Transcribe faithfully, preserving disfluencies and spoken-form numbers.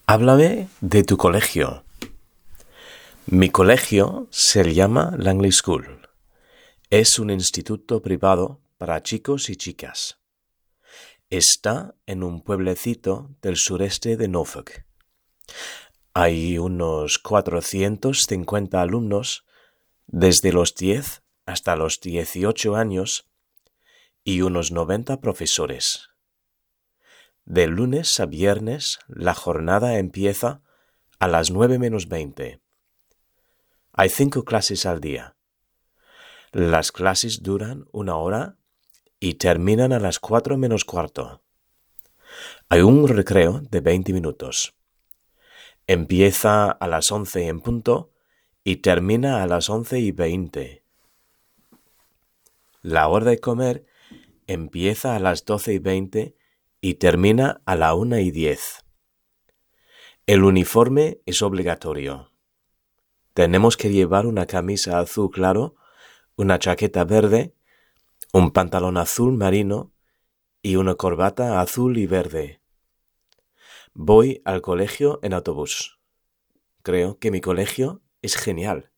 Háblame de tu colegio. Mi colegio se llama Langley School. Es un instituto privado para chicos y chicas. Está en un pueblecito del sureste de Norfolk. Hay unos cuatrocientos cincuenta alumnos desde los diez hasta los dieciocho años y unos noventa profesores. De lunes a viernes la jornada empieza a las nueve menos veinte. Hay cinco clases al día. Las clases duran una hora y terminan a las cuatro menos cuarto. Hay un recreo de veinte minutos. Empieza a las once en punto y termina a las once y veinte. La hora de comer empieza a las doce y veinte y termina a la una y diez. El uniforme es obligatorio. Tenemos que llevar una camisa azul claro, una chaqueta verde, un pantalón azul marino y una corbata azul y verde. Voy al colegio en autobús. Creo que mi colegio es genial.